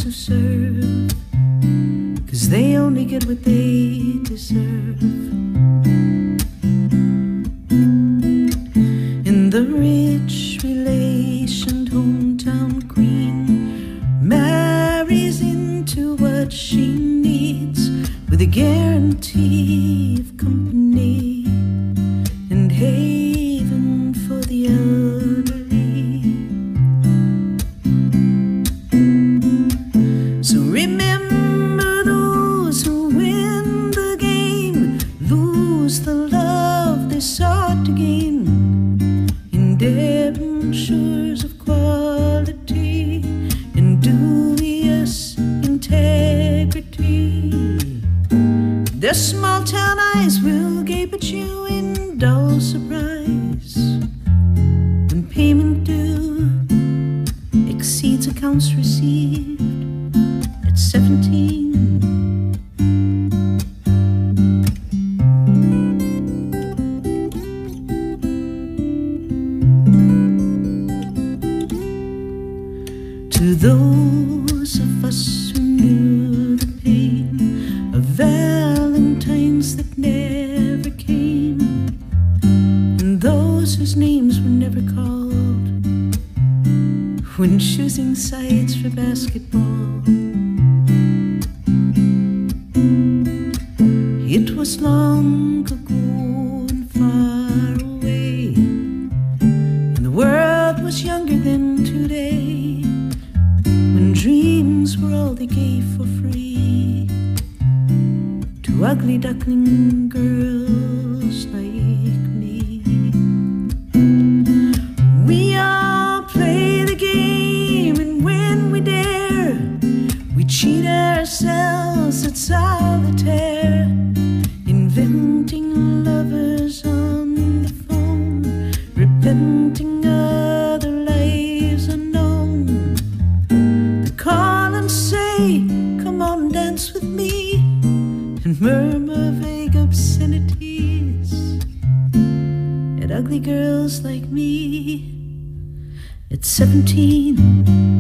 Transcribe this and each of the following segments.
who serve, 'cause they only get what they deserve. And the rich relationed hometown queen marries into what she needs, with a guarantee of company and haven for the elderly. So remember, those who win the game lose the love they sought to gain in debentures of quality and dubious integrity. Their small town eyes will gape at you in dull surprise when payment due exceeds accounts received at 17. To those of us who knew the pain of Valentines that never came, and those whose names were never called when choosing sides for basketball, it was long ago and far away, and the world was younger than today, when dreams were all they gave for free to ugly duckling girls like me. We all play the game, and when we dare, we cheat ourselves at solitaire, inventing lovers on the phone, repenting other lives unknown. They call and say, come on, dance with me, and murmur vague obscenities at ugly girls like me at 17.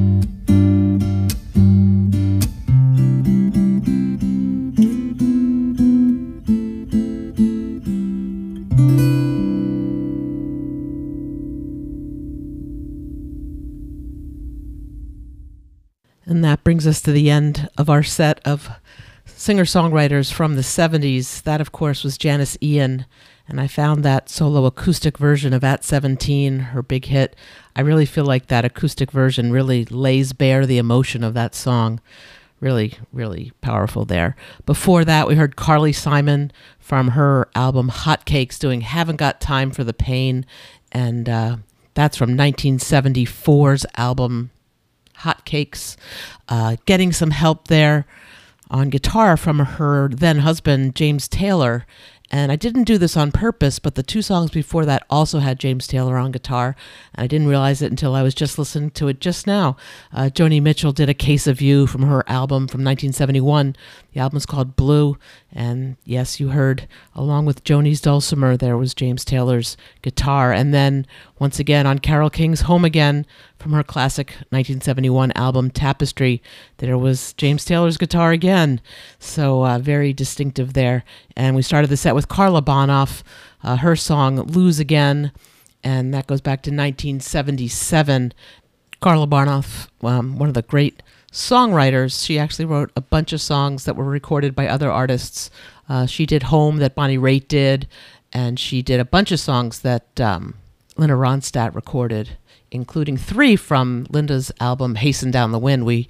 And that brings us to the end of our set of singer-songwriters from the 70s. That, of course, was Janis Ian. And I found that solo acoustic version of At 17, her big hit. I really feel like that acoustic version really lays bare the emotion of that song. Really, really powerful there. Before that, we heard Carly Simon from her album Hotcakes doing Haven't Got Time for the Pain. And that's from 1974's album Hotcakes. Getting some help there on guitar from her then husband, James Taylor. And I didn't do this on purpose, but the two songs before that also had James Taylor on guitar. And I didn't realize it until I was just listening to it just now. Joni Mitchell did A Case of You from her album from 1971. The album is called Blue. And yes, you heard, along with Joni's dulcimer, there was James Taylor's guitar. And then, once again, on Carole King's Home Again from her classic 1971 album Tapestry, there was James Taylor's guitar again. So very distinctive there. And we started the set with Carla Bonoff, her song Lose Again, and that goes back to 1977. Carla Bonoff, one of the great songwriters. She actually wrote a bunch of songs that were recorded by other artists. She did Home that Bonnie Raitt did, and she did a bunch of songs that Linda Ronstadt recorded, including 3 from Linda's album Hasten Down the Wind. We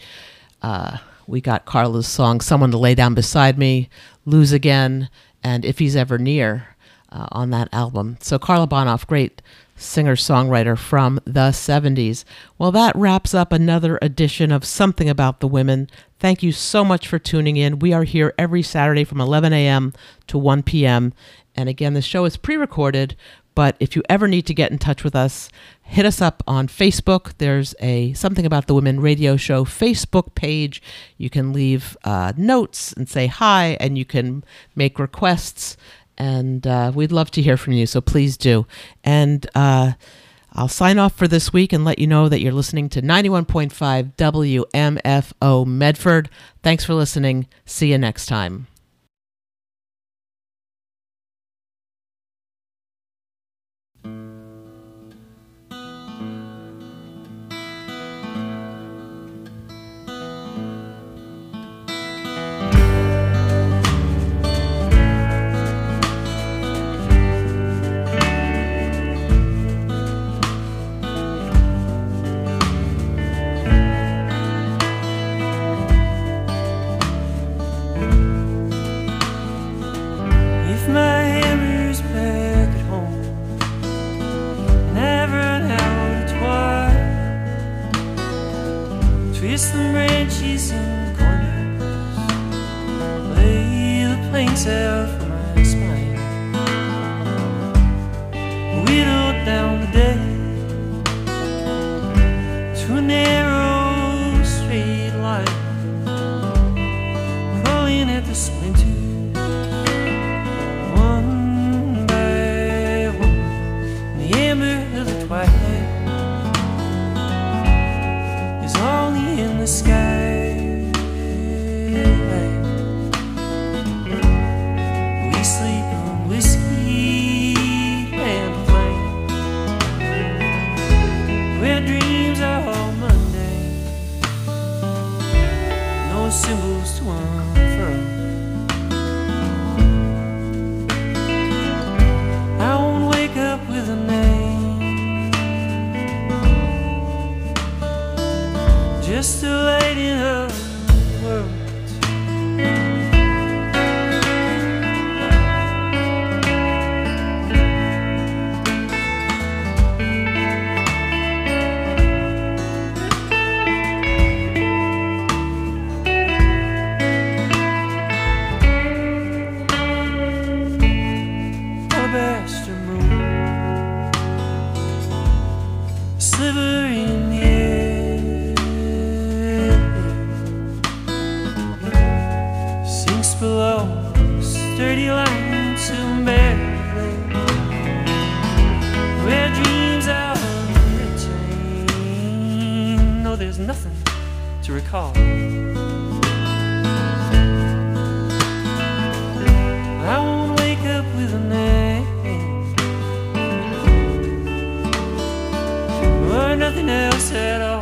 got Carla's song Someone to Lay Down Beside Me, Lose Again, and If He's Ever Near on that album. So Carla Bonoff, great singer-songwriter from the 70s. Well, that wraps up another edition of Something About the Women. Thank you so much for tuning in. We are here every Saturday from 11 a.m. to 1 p.m. And again, the show is pre-recorded, but if you ever need to get in touch with us, hit us up on Facebook. There's a Something About the Women radio show Facebook page. You can leave notes and say hi, and you can make requests. And we'd love to hear from you, so please do. And I'll sign off for this week and let you know that you're listening to 91.5 WMFO Medford. Thanks for listening. See you next time. Twist the branches and corners, lay the planks out for my spine, whittle down the day to a narrow straight line, crawling at the splinters one by one in the amber of the twilight. Only in the sky we sleep on whiskey and flame, where dreams are all Monday, no symbols to unfurl. I won't wake up with a name, just a light in her world. Alabaster moon, a sliver in the air, sinks below sturdy lines of barely, where dreams are retained. No, there's nothing to recall. I won't wake up with a name or nothing else at all.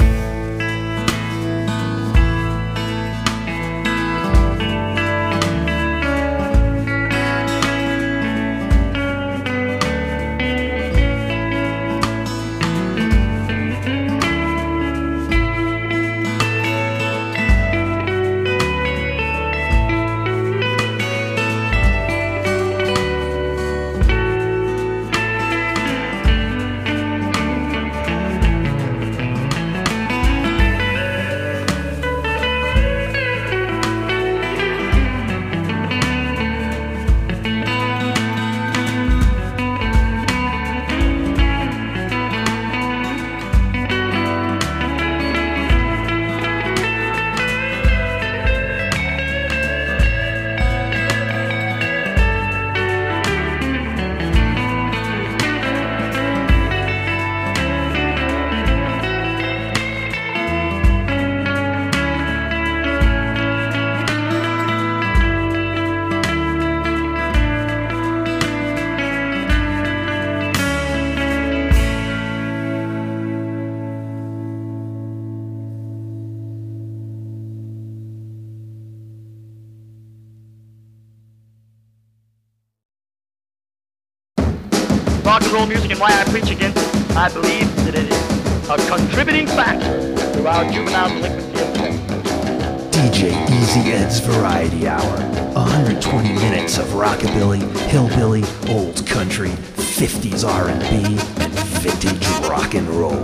Rock and roll music and why I preach against it. I believe that it is a contributing factor to our juvenile delinquency of today. DJ Easy Ed's Variety Hour. 120 minutes of rockabilly, hillbilly, old country, 50s R&B, and vintage rock and roll.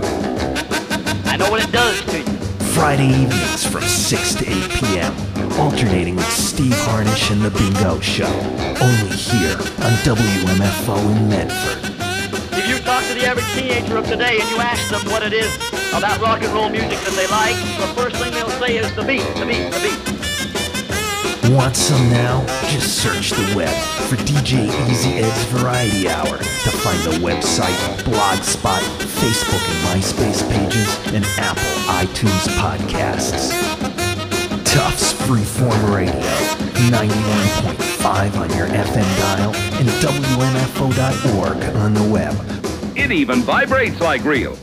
I know what it does to you. Friday evenings from 6 to 8 p.m. Alternating with Steve Harnish and The Bingo Show. Only here on WMFO in Medford. If you talk to the average teenager of today and you ask them what it is about rock and roll music that they like, the first thing they'll say is the beat, the beat, the beat. Want some now? Just search the web for DJ Easy Ed's Variety Hour to find the website, Blogspot, Facebook and MySpace pages, and Apple iTunes podcasts. Tufts Freeform Radio, 91.5 on your FM dial and WMFO.org on the web. It even vibrates like real.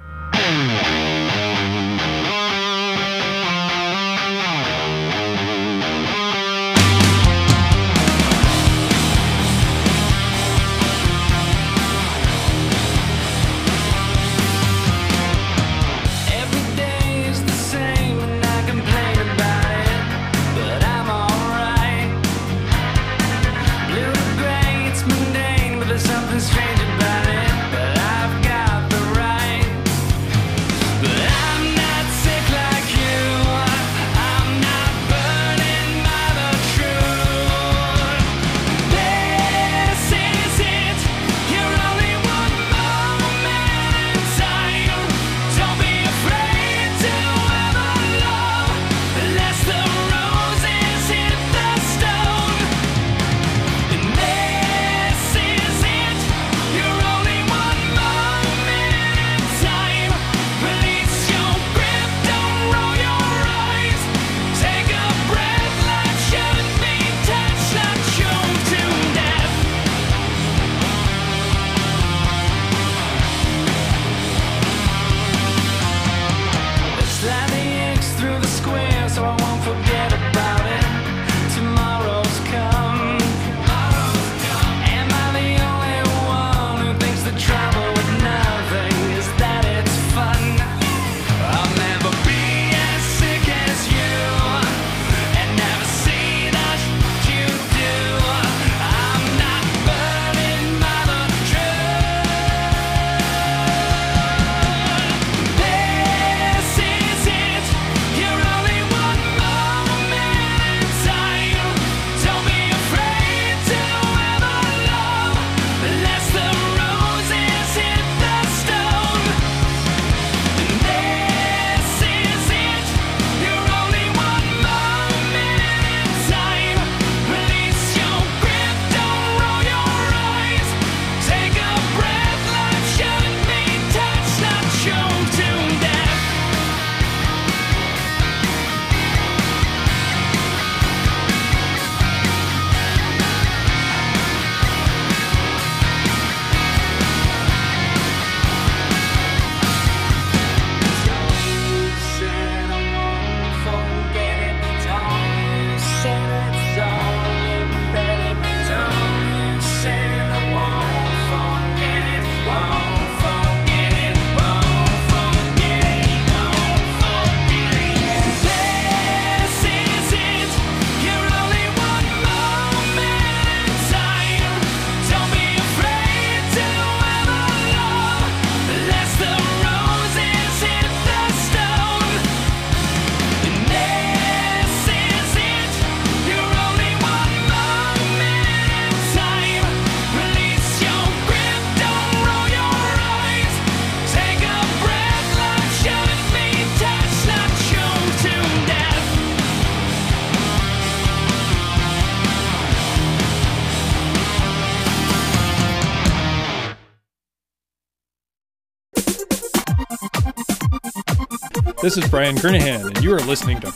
This is Brian Kernahan, and you are listening to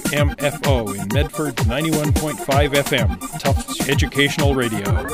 WMFO in Medford 91.5 FM, Tufts Educational Radio.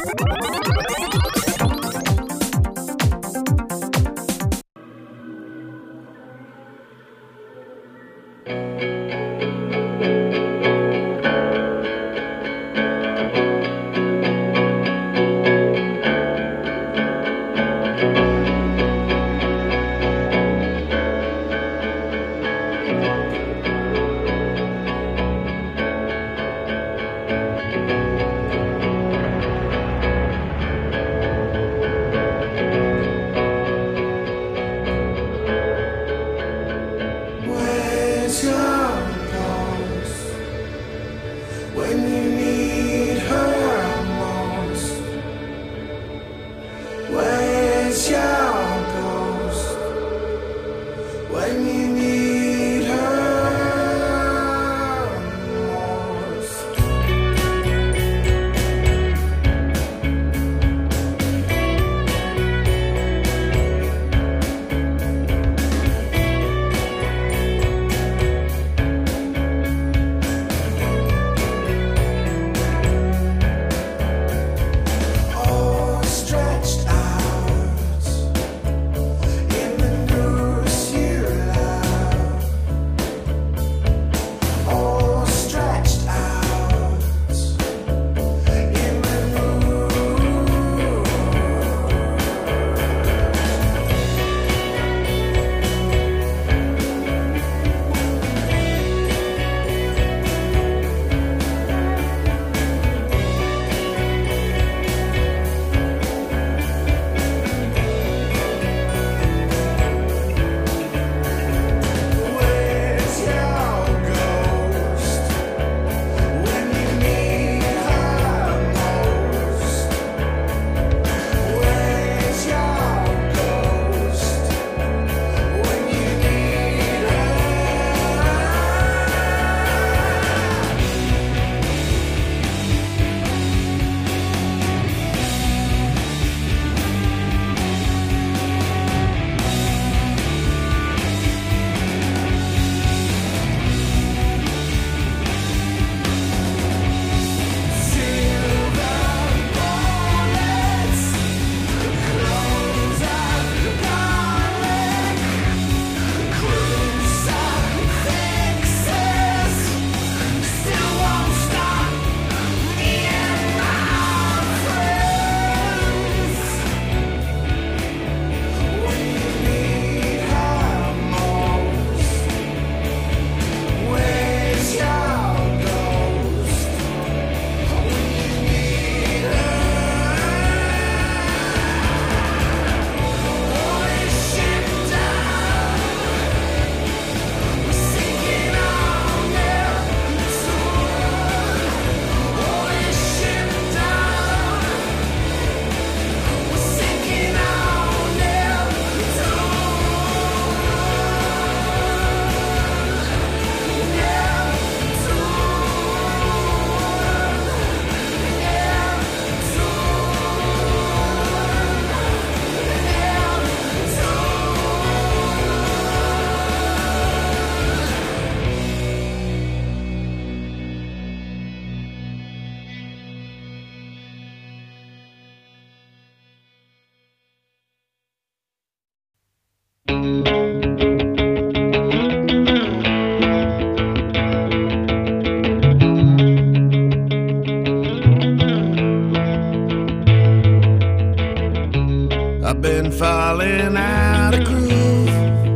I've been falling out of groove.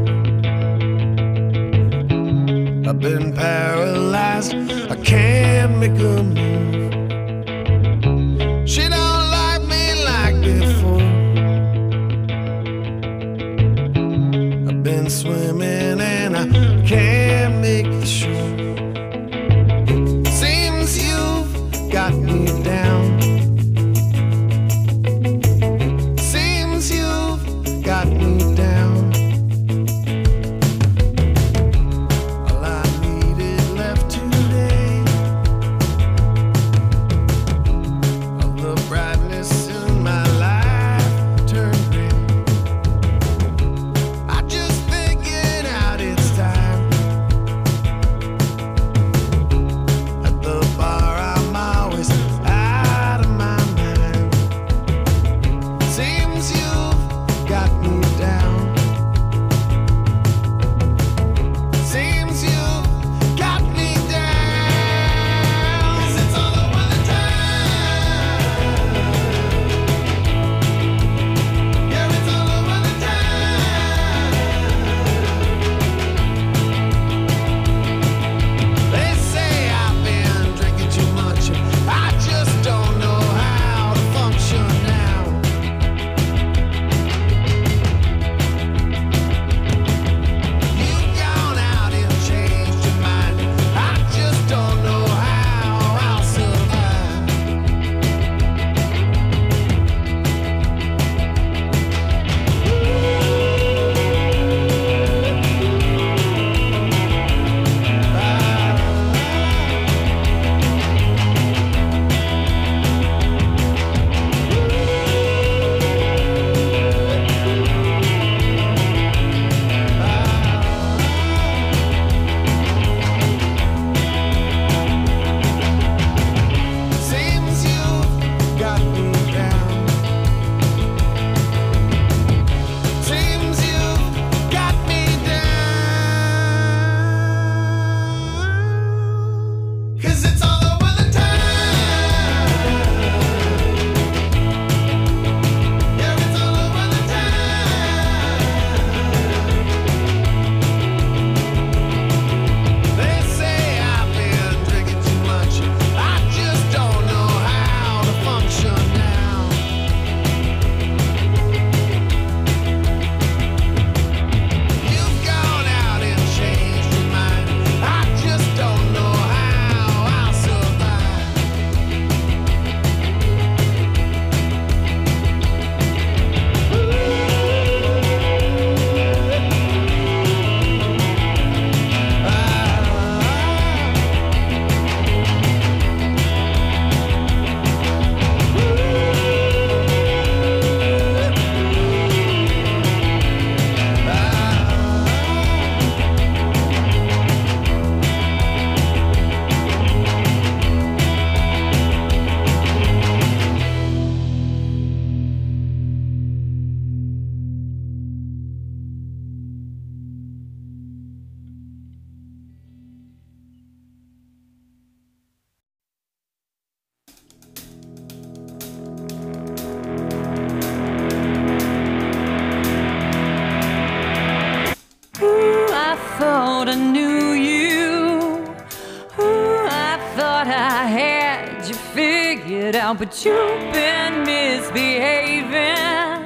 I've been paralyzed. I can't make a move. She don't like me like before. I've been swimming and I can't make the shore. Seems you've got me down. Got me down. All I needed left today, all the brightness in my life turned gray. I just figured out it's time. At the bar I'm always out of my mind. Seems you've got me down. Seems you've got me down. 'Cause it's all over the town. Yeah, it's all over the town. They say I've been drinking too much. I just don't know how to function now. thought I knew you. Ooh, I thought I had you figured out, but you've been misbehaving.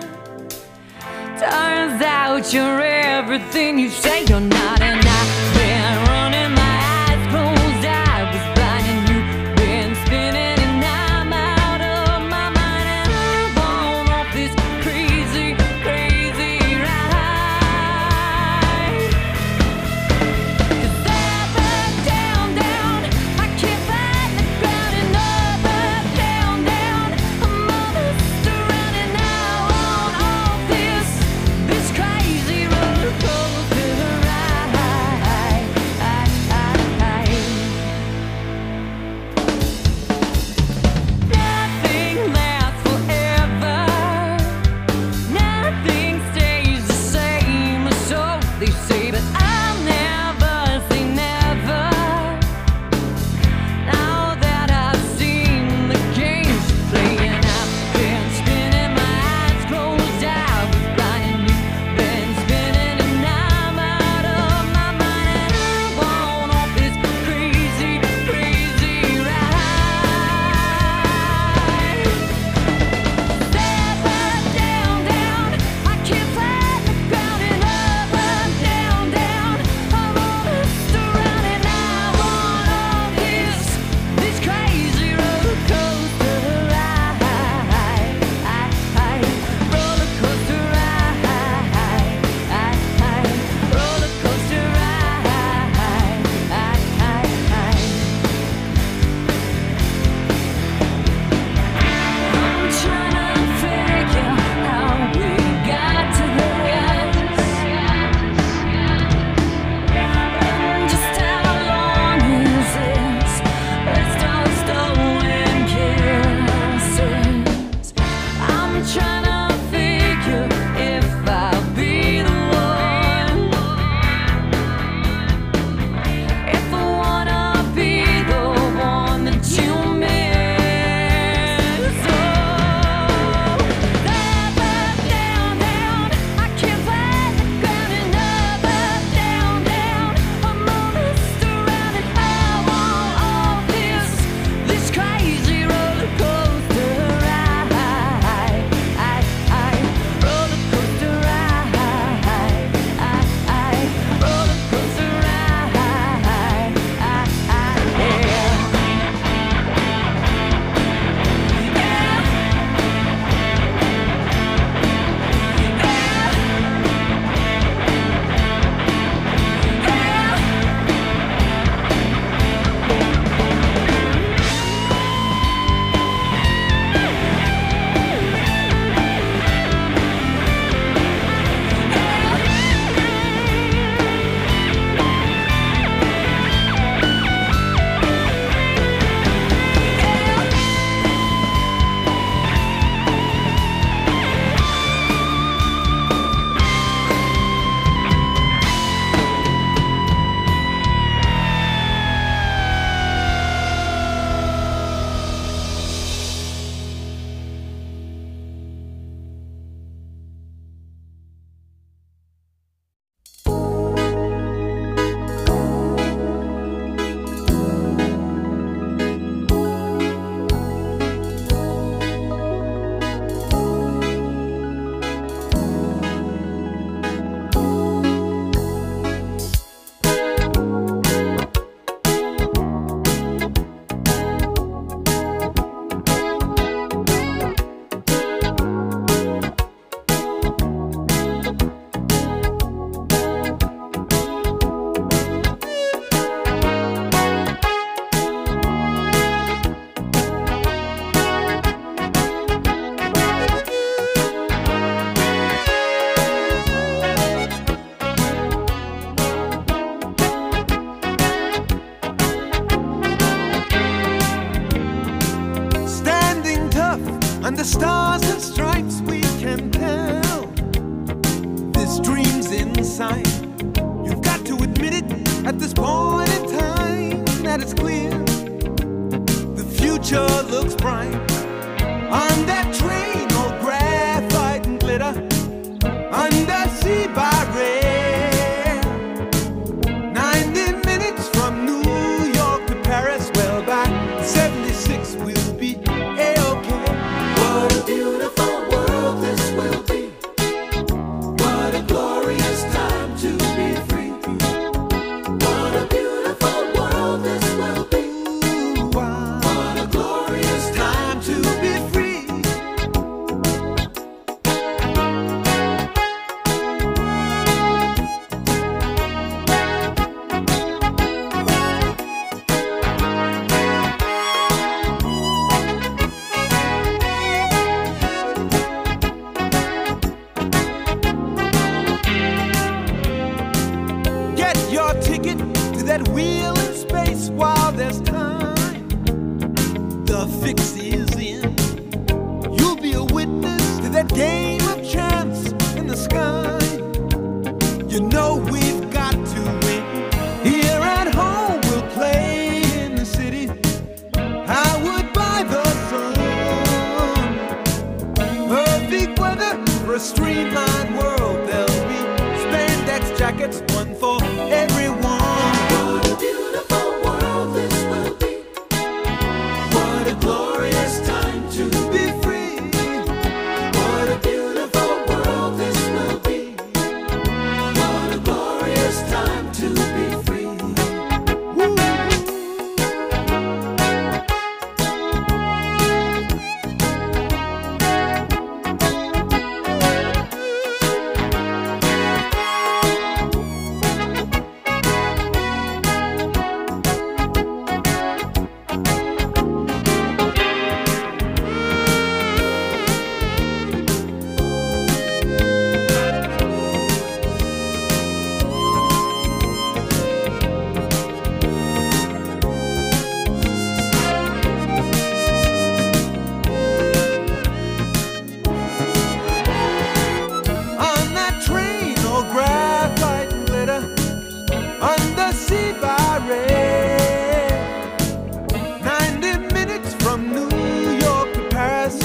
Turns out you're everything you say you're not, and I've been running my eyes closed. I was blind and you've been spinning, and I'm out of my mind, and I'm gone off this crazy, crazy ride. 'Cause up, down, down, I can't find the ground, and up, down, down, I'm all surrounded now on off this crazy roller coaster ride. Under stars and stripes we can tell this dream's in sight. You've got to admit it at this point in time that it's clear the future looks bright. On that train, all graphite and glitter, undersea by rail, 90 minutes from New York to Paris. Well, by 76 we'll be A-OK. What a beautiful world this will be. What a glorious time to be free. What a beautiful world this will be. What a glorious time to be free. Get your ticket to that wheel in space while there's time. The fix is in. You'll be a witness to that game of chance in the sky. You know we've got to win. Here at home we'll play in the city. I would buy the sun. Perfect weather for a streamlined world. There'll be spandex jackets, one for everyone. What a beautiful world this will be. What a glorious time to be free. What a beautiful world this will be. What a glorious time to be free. Woo. On that train, all graphite and glitter, undersea by rail, 90 minutes from New York to Paris.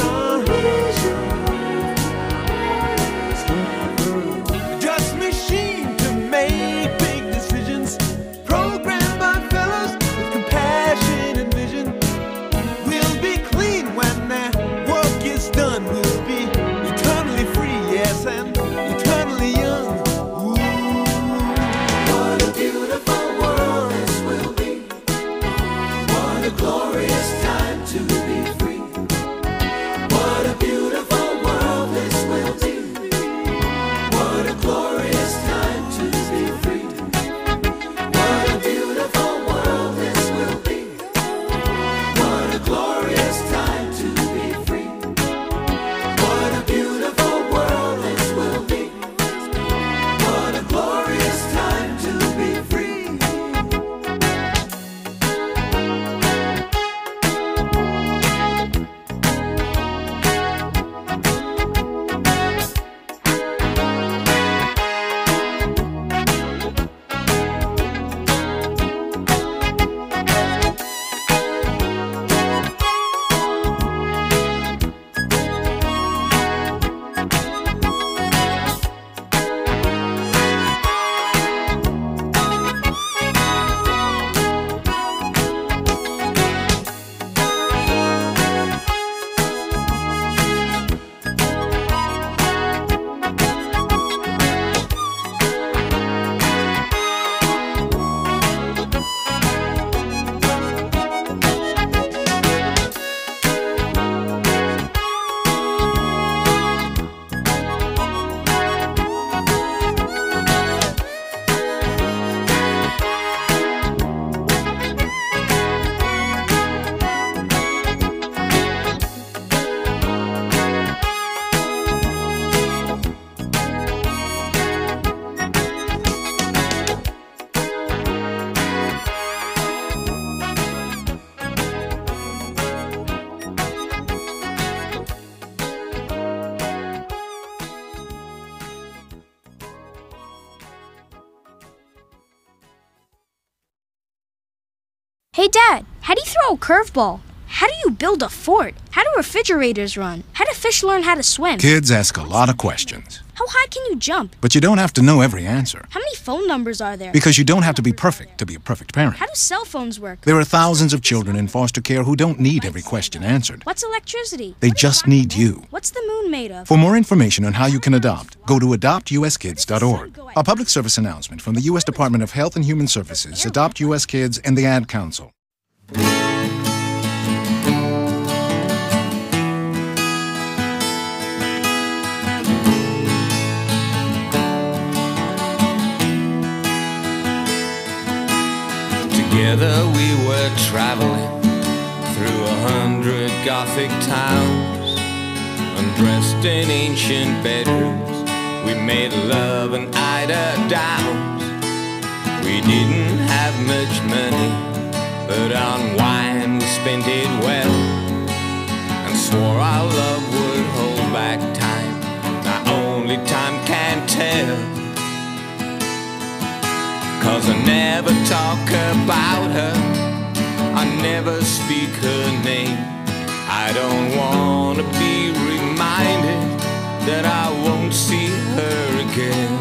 Just machine to make big decisions, programmed by fellows with compassion and vision. We'll be clean when that work is done. We'll be eternally free, yes, and eternally young. Ooh. What a beautiful world this will be. What a glorious time to be free. What a beautiful world this will be. What a glorious time to be free. What a beautiful world this will be. What a glorious time to be free. What a beautiful world this will be. What a glorious time to be free. Hey, Dad, how do you throw a curveball? How do you build a fort? How do refrigerators run? How do fish learn how to swim? Kids ask a lot of questions. How high can you jump? But you don't have to know every answer. How many phone numbers are there? Because you don't have to be perfect to be a perfect parent. How do cell phones work? There are thousands of children in foster care who don't need every question answered. What's electricity? They just need you. What's the moon made of? For more information on how you can adopt, go to adoptuskids.org. A public service announcement from the U.S. Department of Health and Human Services, Adopt U.S. Kids, and the Ad Council. Together we were traveling through 100 Gothic towns, undressed in ancient bedrooms. We made love and eider downs. We didn't have much money, but on wine we spent it well, and swore our love would hold back time. Now only time can tell, 'cause I never talk about her, I never speak her name. I don't wanna be reminded that I won't see her again.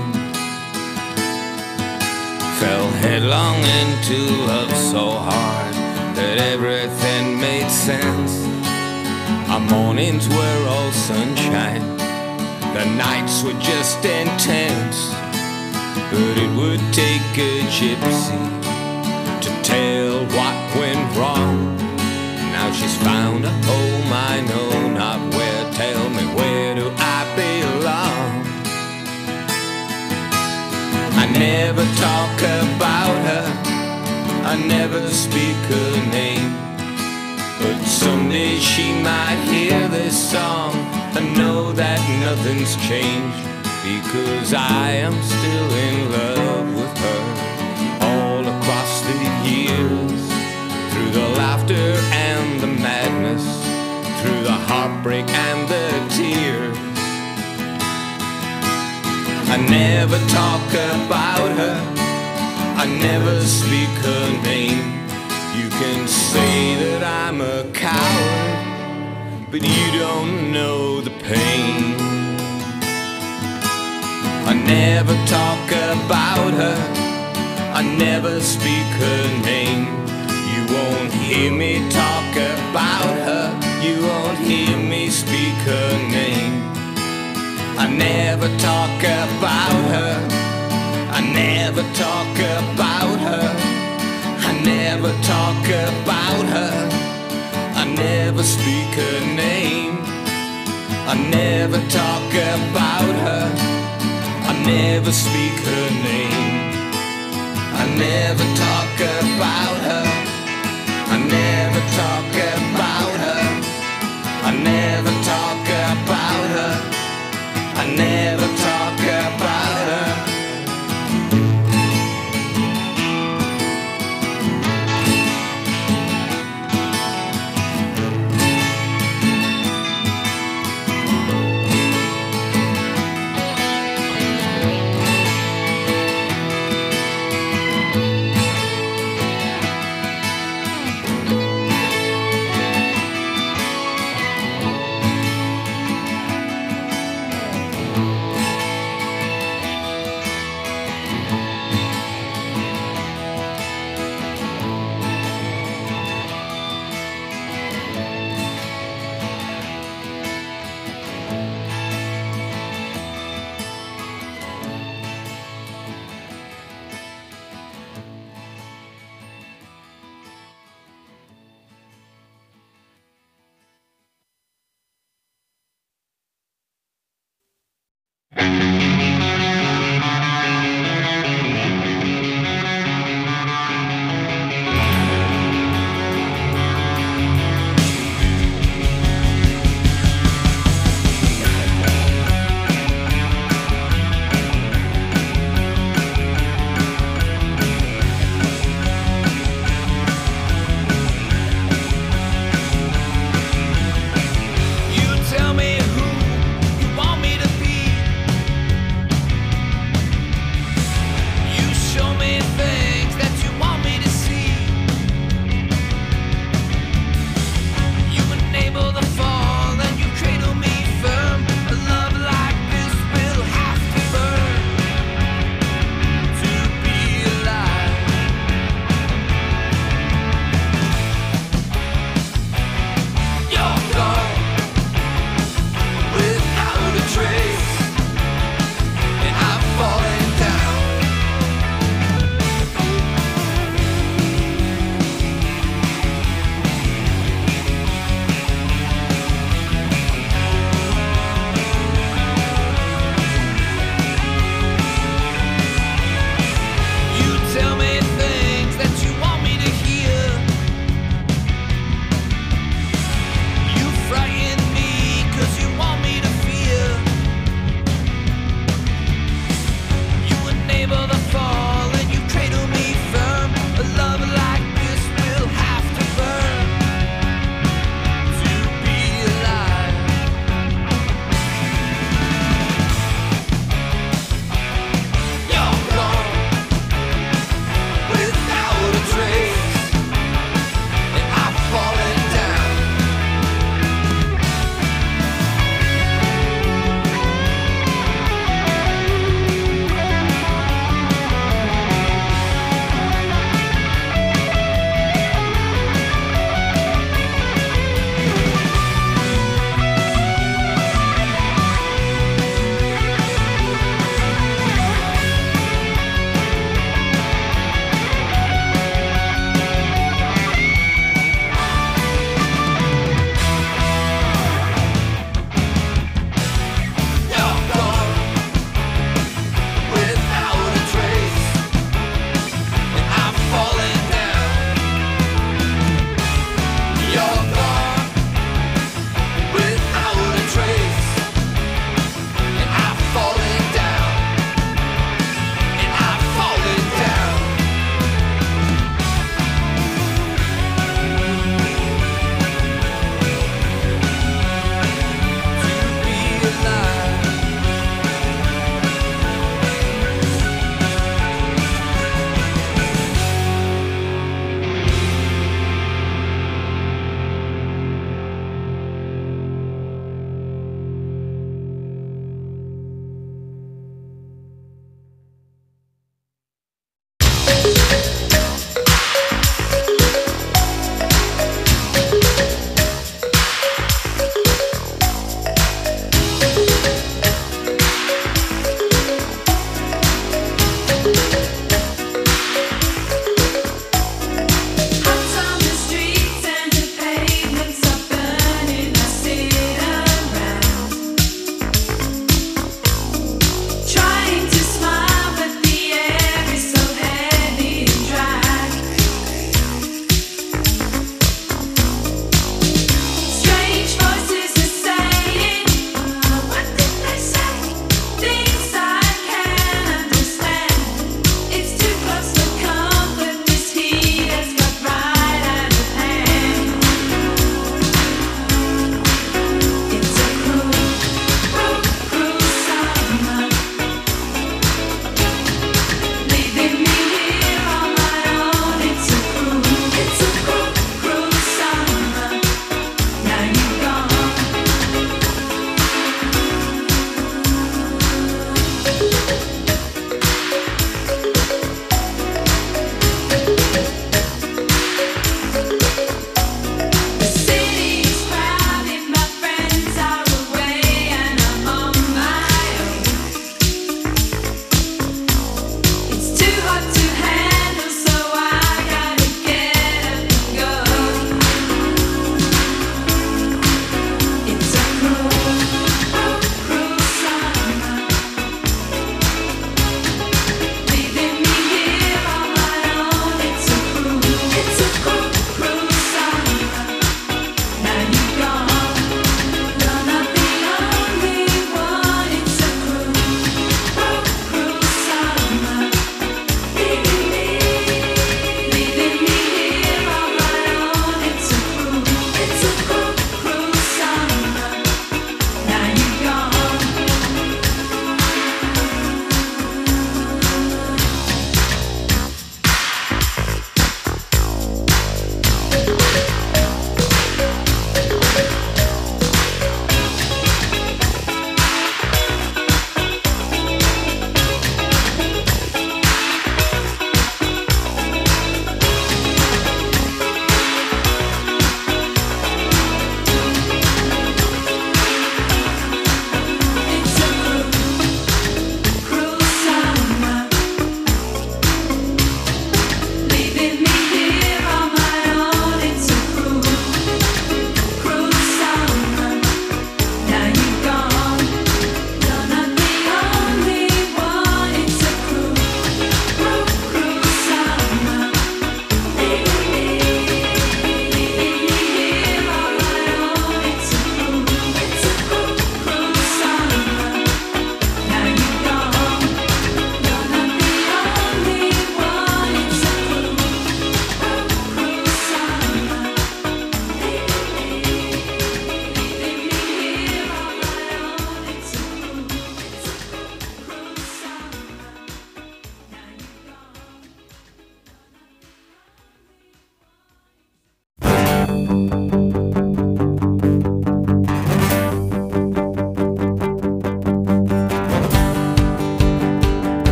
Fell headlong into love so hard that everything made sense. Our mornings were all sunshine, the nights were just intense. But it would take a gypsy to tell what went wrong. Now she's found a home I know not where. Tell me, where do I belong? I never talk about her, I never speak her name. But someday she might hear this song and know that nothing's changed, because I am still in love with her. All across the years, through the laughter and the madness, through the heartbreak and the tears, I never talk about her, I never speak her name. You can say that I'm a coward, but you don't know the pain. I never talk about her, I never speak her name. You won't hear me talk about her, you won't hear me speak her name. I never talk about her, I never talk about her, I never talk about her, I never speak her name. I never talk about her, I never speak her name. I never talk about her, I never talk about her, I never talk about her, I never talk about her.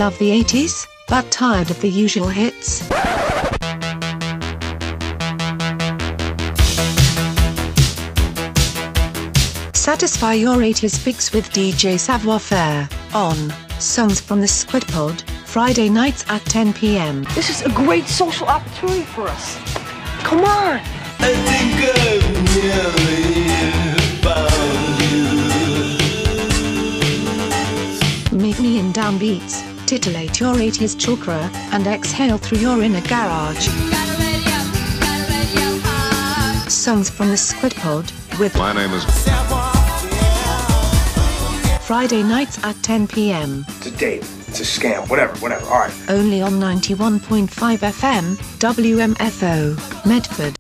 love the 80s, but tired of the usual hits? Satisfy your 80s fix with DJ Savoir-Faire on Songs from the Squid Pod, Friday nights at 10 p.m. This is a great social opportunity for us. Come on! I think I've nearly found you. Meet me in downbeats, titillate your 80s chakra, and exhale through your inner garage. Songs from the Squid Pod with my name is Friday nights at 10 p.m. It's a date. It's a scam. Whatever. All right. Only on 91.5 FM, WMFO, Medford.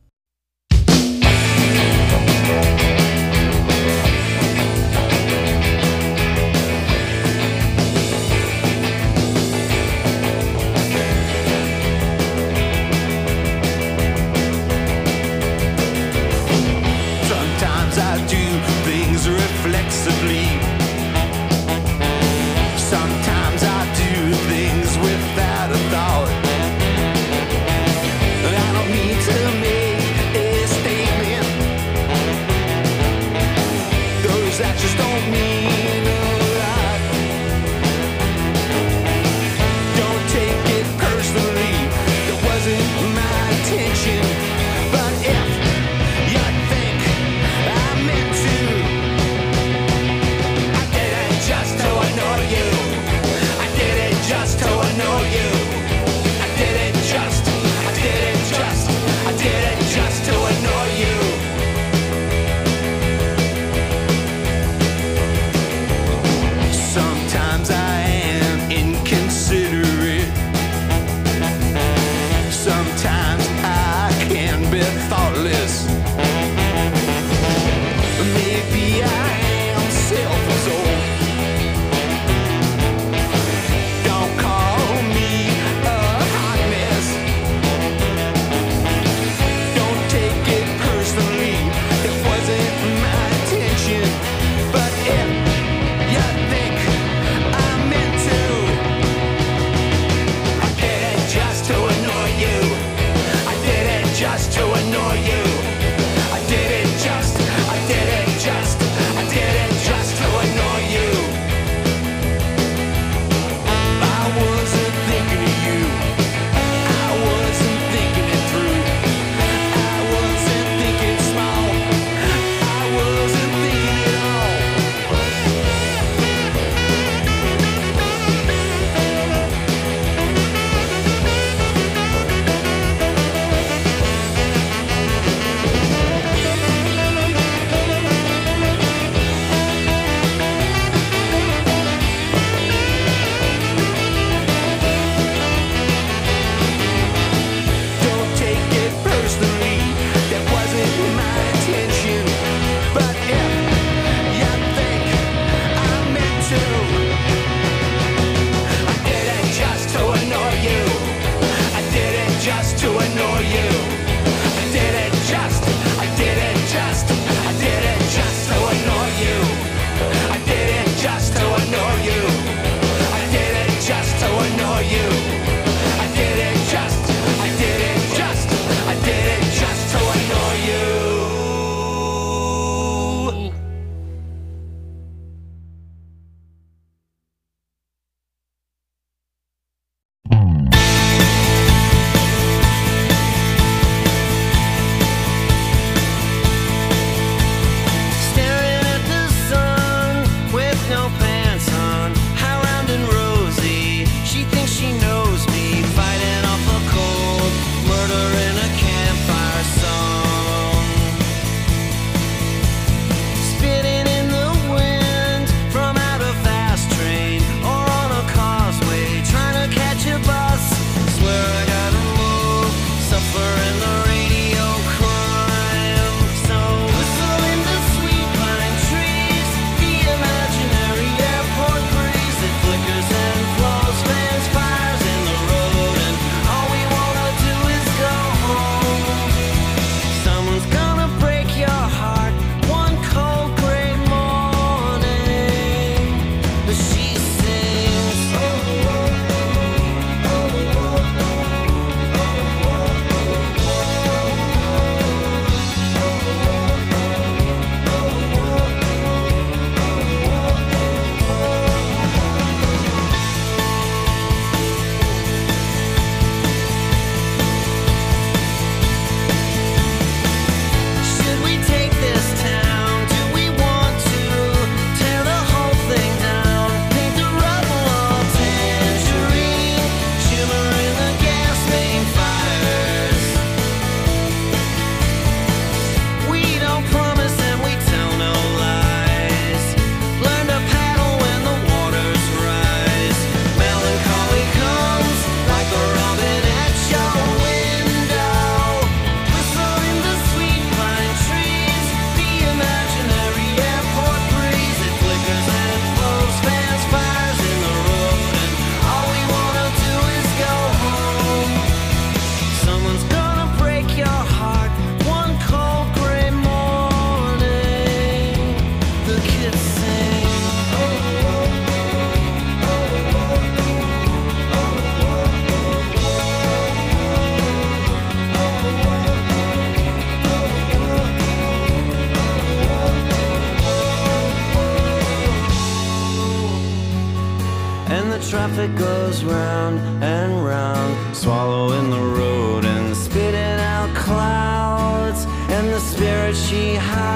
Sometimes I do things reflexively. Sometimes I do things without a thought. I don't mean to make traffic goes round and round, swallowing the road and spitting out clouds. And the spirit she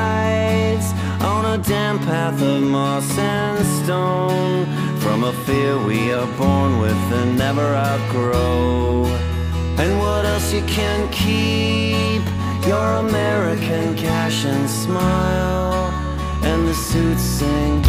hides on a damp path of moss and stone, from a fear we are born with and never outgrow. And what else you can keep? Your American cash and smile. And the suits sing,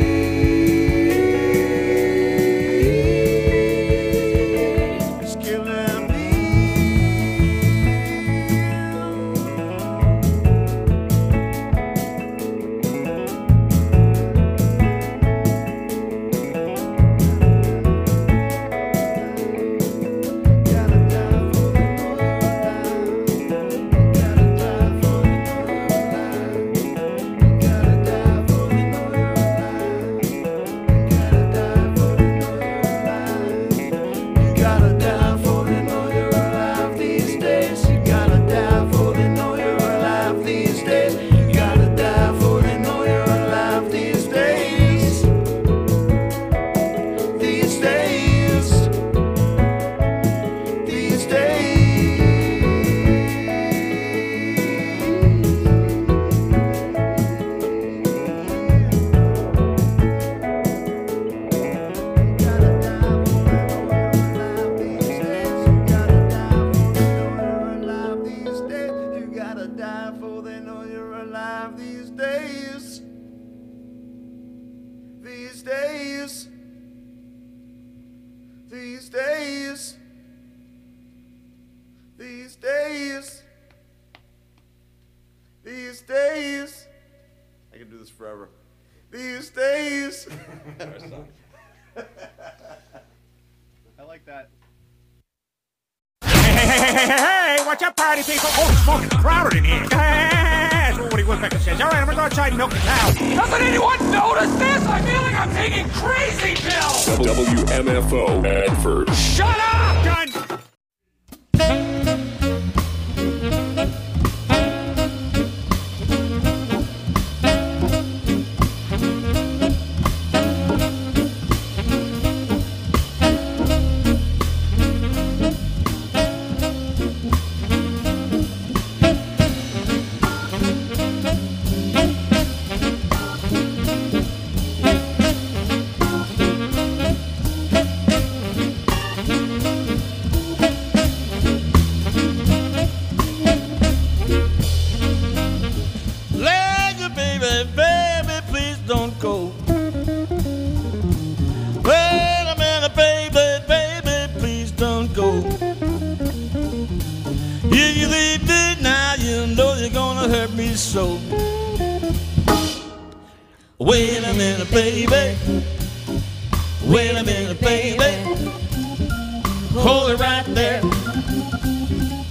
It's killing These days, I can do this forever. These days. I like that. Hey, what's up, party people? Oh, it's smoking crowded in here. That's what Woody Woodpecker says. All right, I'm gonna go outside and milk the cow. Doesn't anyone notice this? I feel like I'm taking crazy pills. WMFO Medford. Shut up! Done. So wait a minute, baby. Wait a minute, baby. Hold it right there.